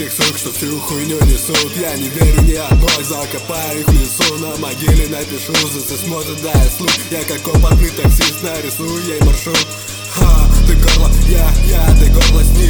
этих сук, что всю хуйню несут. Я не верю ни одной, закопаю их в лесу. На могиле напишу, засмотрит, да я слух. Я как опытный таксист нарисую ей маршрут. Ха, ты горло, я, ты горло снизу.